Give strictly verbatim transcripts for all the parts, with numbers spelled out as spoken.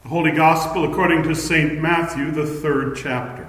The Holy Gospel according to Saint Matthew, the third chapter.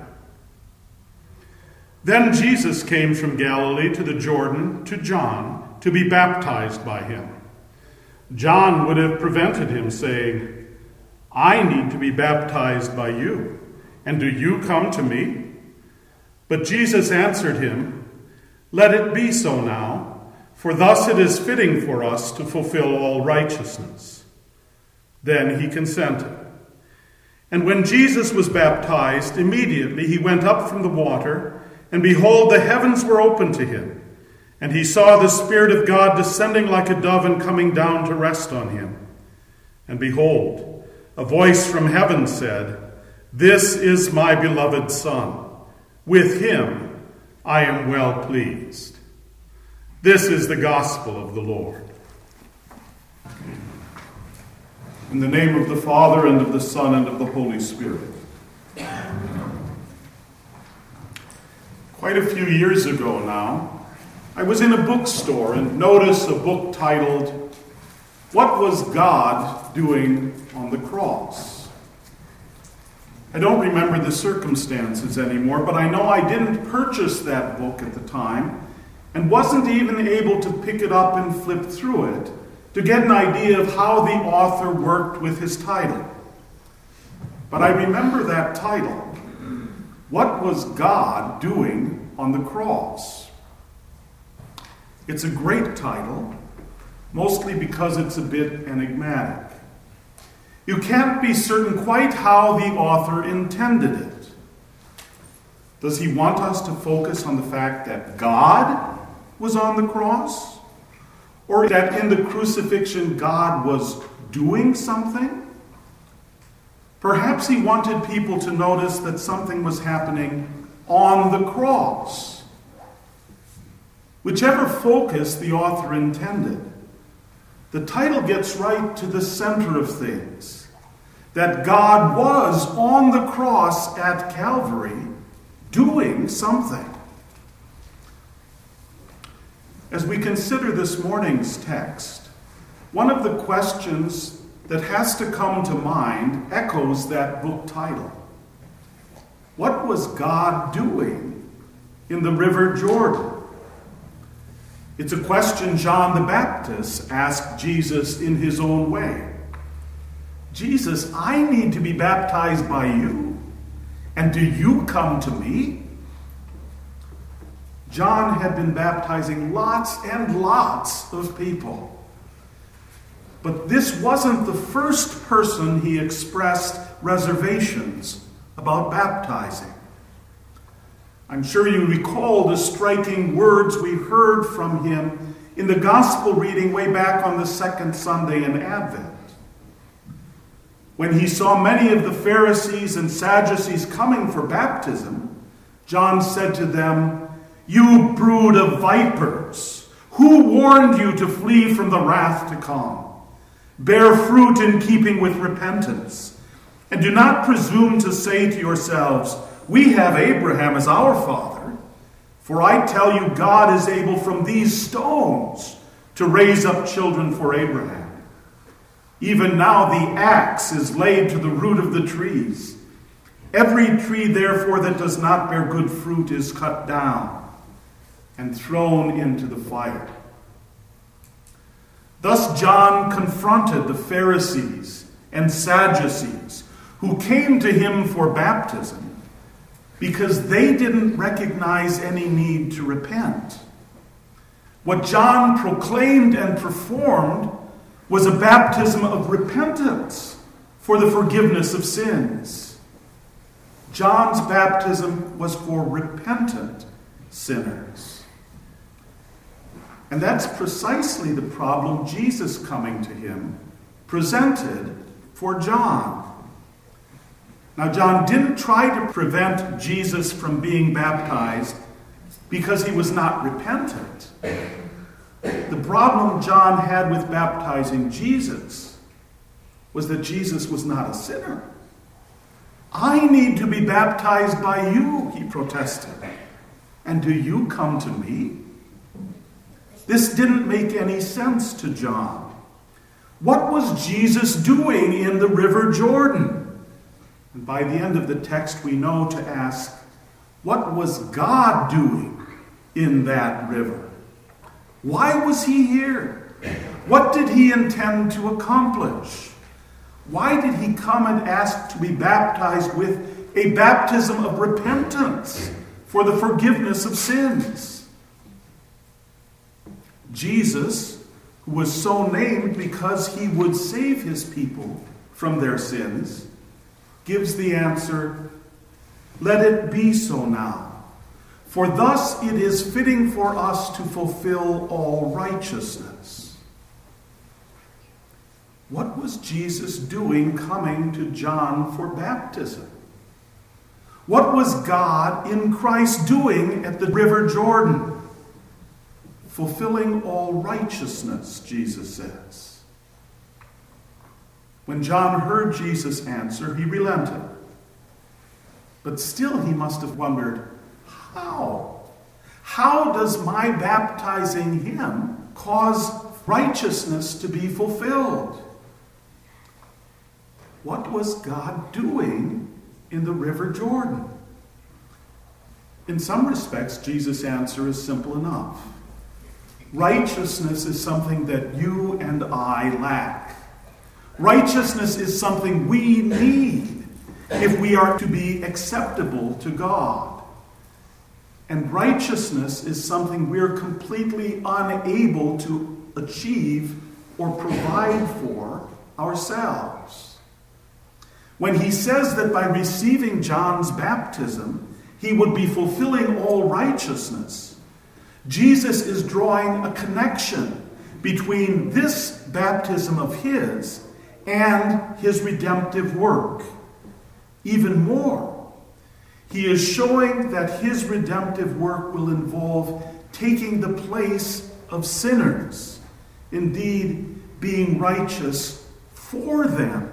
Then Jesus came from Galilee to the Jordan to John to be baptized by him. John would have prevented him, saying, "I need to be baptized by you, and do you come to me?" But Jesus answered him, "Let it be so now, for thus it is fitting for us to fulfill all righteousness." Then he consented. And when Jesus was baptized, immediately he went up from the water, and behold, the heavens were opened to him. And he saw the Spirit of God descending like a dove and coming down to rest on him. And behold, a voice from heaven said, "This is my beloved Son. With him I am well pleased." This is the gospel of the Lord. In the name of the Father, and of the Son, and of the Holy Spirit. Quite a few years ago now, I was in a bookstore and noticed a book titled, "What Was God Doing on the Cross?" I don't remember the circumstances anymore, but I know I didn't purchase that book at the time and wasn't even able to pick it up and flip through it to get an idea of how the author worked with his title. But I remember that title. What was God doing on the cross? It's a great title, mostly because it's a bit enigmatic. You can't be certain quite how the author intended it. Does he want us to focus on the fact that God was on the cross? Or that in the crucifixion God was doing something? Perhaps he wanted people to notice that something was happening on the cross. Whichever focus the author intended, the title gets right to the center of things. That God was on the cross at Calvary doing something. As we consider this morning's text, one of the questions that has to come to mind echoes that book title. What was God doing in the River Jordan? It's a question John the Baptist asked Jesus in his own way. "Jesus, I need to be baptized by you, and do you come to me?" John had been baptizing lots and lots of people. But this wasn't the first person he expressed reservations about baptizing. I'm sure you recall the striking words we heard from him in the gospel reading way back on the second Sunday in Advent. When he saw many of the Pharisees and Sadducees coming for baptism, John said to them, "You brood of vipers, who warned you to flee from the wrath to come? Bear fruit in keeping with repentance, and do not presume to say to yourselves, 'We have Abraham as our father,' for I tell you, God is able from these stones to raise up children for Abraham. Even now the axe is laid to the root of the trees. Every tree, therefore, that does not bear good fruit is cut down and thrown into the fire." Thus John confronted the Pharisees and Sadducees who came to him for baptism because they didn't recognize any need to repent. What John proclaimed and performed was a baptism of repentance for the forgiveness of sins. John's baptism was for repentant sinners. And that's precisely the problem Jesus coming to him presented for John. Now, John didn't try to prevent Jesus from being baptized because he was not repentant. The problem John had with baptizing Jesus was that Jesus was not a sinner. "I need to be baptized by you," he protested. "And do you come to me?" This didn't make any sense to John. What was Jesus doing in the River River Jordan. And by the end of the text, we know to ask, what was God doing in that river? Why was he here? What did he intend to accomplish? Why did he come and ask to be baptized with a baptism of repentance for the forgiveness of sins? Jesus, who was so named because he would save his people from their sins, gives the answer, "Let it be so now. For thus it is fitting for us to fulfill all righteousness." What was Jesus doing coming to John for baptism? What was God in Christ doing at the River Jordan? Fulfilling all righteousness, Jesus says. When John heard Jesus answer, he relented. But still he must have wondered, how? How does my baptizing him cause righteousness to be fulfilled? What was God doing in the River Jordan? In some respects, Jesus' answer is simple enough. Righteousness is something that you and I lack. Righteousness is something we need if we are to be acceptable to God. And righteousness is something we're completely unable to achieve or provide for ourselves. When he says that by receiving John's baptism, he would be fulfilling all righteousness, Jesus is drawing a connection between this baptism of his and his redemptive work. Even more, he is showing that his redemptive work will involve taking the place of sinners, indeed being righteous for them.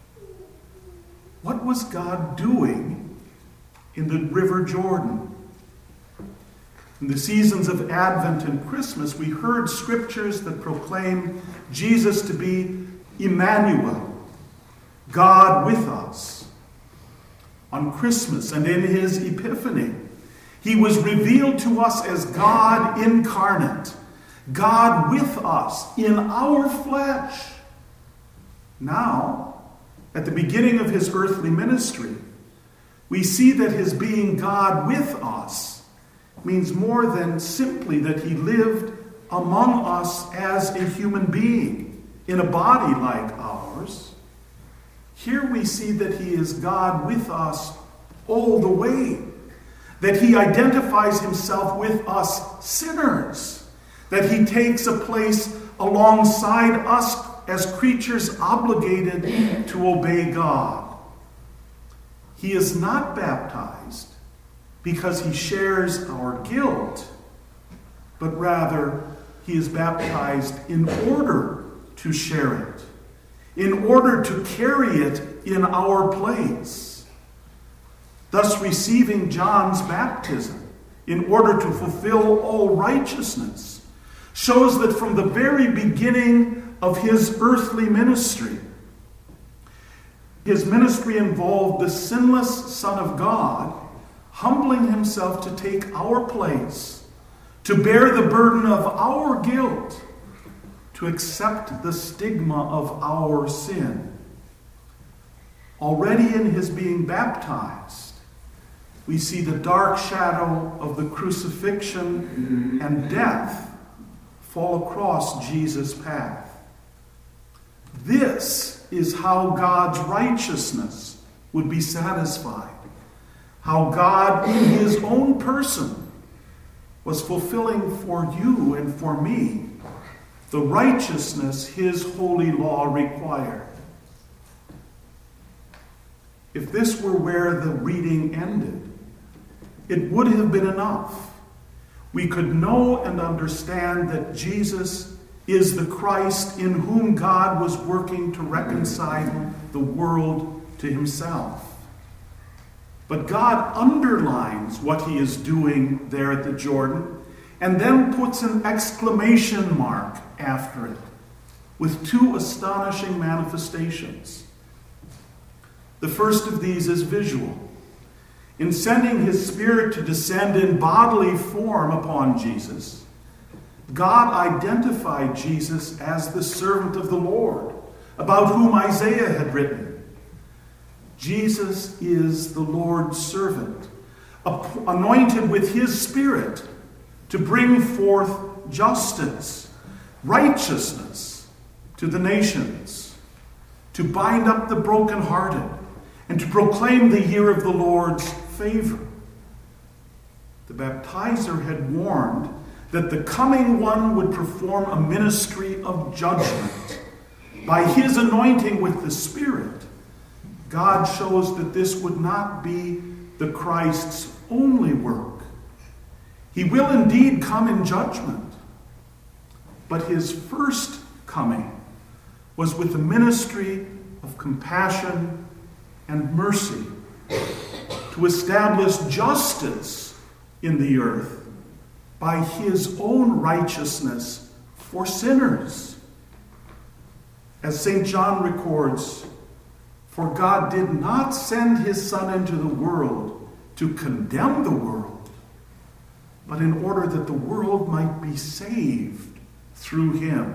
What was God doing in the River Jordan? In the seasons of Advent and Christmas, we heard scriptures that proclaim Jesus to be Emmanuel, God with us. On Christmas and in his Epiphany, he was revealed to us as God incarnate, God with us in our flesh. Now, at the beginning of his earthly ministry, we see that his being God with us means more than simply that he lived among us as a human being in a body like ours. Here we see that he is God with us all the way, that he identifies himself with us sinners, that he takes a place alongside us as creatures obligated to obey God. He is not baptized because he shares our guilt, but rather he is baptized in order to share it, in order to carry it in our place. Thus, receiving John's baptism in order to fulfill all righteousness shows that from the very beginning of his earthly ministry, his ministry involved the sinless Son of God humbling himself to take our place, to bear the burden of our guilt, to accept the stigma of our sin. Already in his being baptized, we see the dark shadow of the crucifixion and death fall across Jesus' path. This is how God's righteousness would be satisfied. How God, in his own person, was fulfilling for you and for me the righteousness his holy law required. If this were where the reading ended, it would have been enough. We could know and understand that Jesus is the Christ in whom God was working to reconcile the world to himself. But God underlines what he is doing there at the Jordan and then puts an exclamation mark after it with two astonishing manifestations. The first of these is visual. In sending his Spirit to descend in bodily form upon Jesus, God identified Jesus as the servant of the Lord, about whom Isaiah had written. Jesus is the Lord's servant, anointed with his Spirit to bring forth justice, righteousness to the nations, to bind up the brokenhearted, and to proclaim the year of the Lord's favor. The baptizer had warned that the coming one would perform a ministry of judgment. By his anointing with the Spirit, God shows that this would not be the Christ's only work. He will indeed come in judgment, but his first coming was with a ministry of compassion and mercy, to establish justice in the earth by his own righteousness for sinners. As Saint John records, "For God did not send his Son into the world to condemn the world, but in order that the world might be saved through him."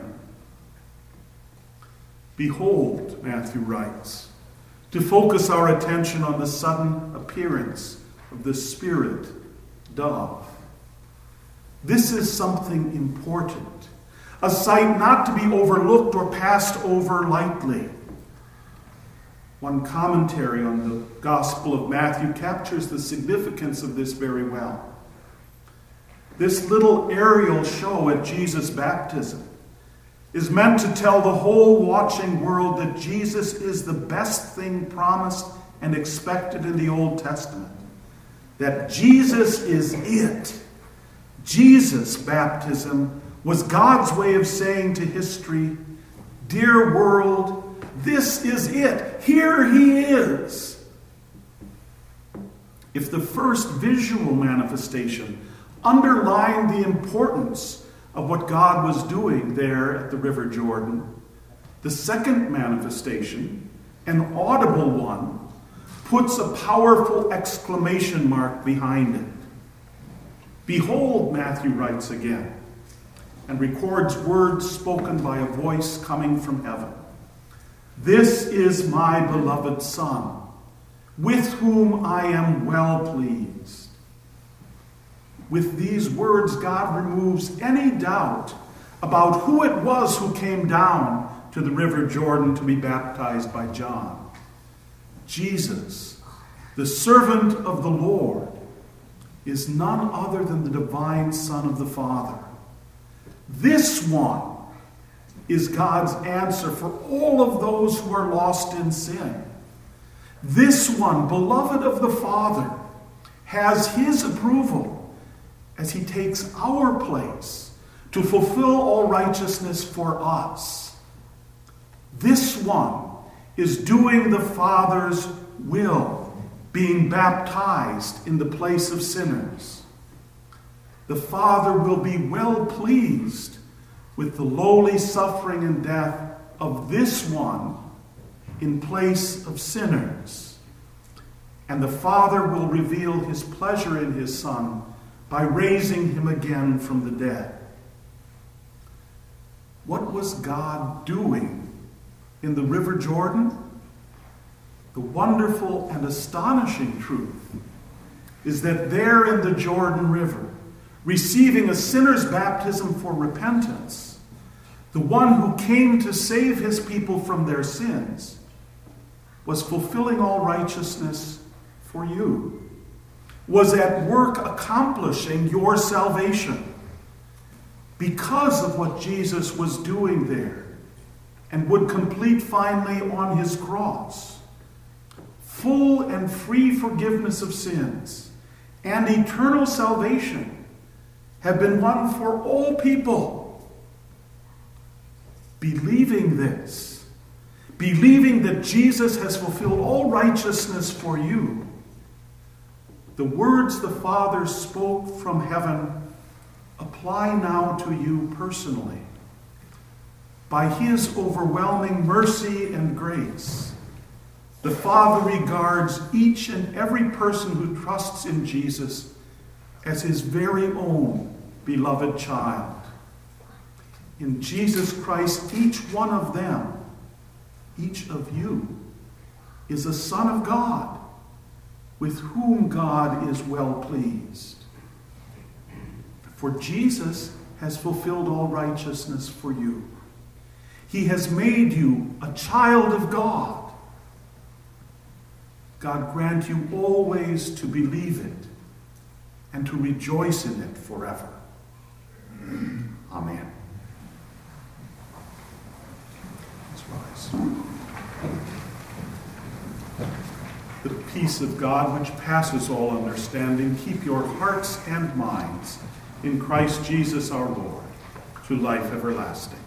Behold, Matthew writes, to focus our attention on the sudden appearance of the Spirit dove. This is something important, a sight not to be overlooked or passed over lightly. One commentary on the Gospel of Matthew captures the significance of this very well. This little aerial show at Jesus' baptism is meant to tell the whole watching world that Jesus is the best thing promised and expected in the Old Testament. That Jesus is it. Jesus' baptism was God's way of saying to history, "Dear world, this is it. Here he is." If the first visual manifestation underlined the importance of what God was doing there at the River Jordan, the second manifestation, an audible one, puts a powerful exclamation mark behind it. Behold, Matthew writes again, and records words spoken by a voice coming from heaven. "This is my beloved Son, with whom I am well pleased." With these words, God removes any doubt about who it was who came down to the River Jordan to be baptized by John. Jesus, the servant of the Lord, is none other than the divine Son of the Father. This one is God's answer for all of those who are lost in sin. This one, beloved of the Father, has his approval as he takes our place to fulfill all righteousness for us. This one is doing the Father's will, being baptized in the place of sinners. The Father will be well pleased with the lowly suffering and death of this one in place of sinners. And the Father will reveal his pleasure in his Son by raising him again from the dead. What was God doing in the River Jordan? The wonderful and astonishing truth is that there in the Jordan River, receiving a sinner's baptism for repentance, the one who came to save his people from their sins was fulfilling all righteousness for you, was at work accomplishing your salvation because of what Jesus was doing there and would complete finally on his cross. Full and free forgiveness of sins and eternal salvation have been won for all people. Believing this, believing that Jesus has fulfilled all righteousness for you, the words the Father spoke from heaven apply now to you personally. By his overwhelming mercy and grace, The Father regards each and every person who trusts in Jesus as his very own beloved child. In Jesus Christ, each one of them, each of you, is a son of God, with whom God is well pleased. For Jesus has fulfilled all righteousness for you. He has made you a child of God. God grant you always to believe it and to rejoice in it forever. Amen. Let's rise. The peace of God, which passes all understanding, keep your hearts and minds in Christ Jesus our Lord, to life everlasting.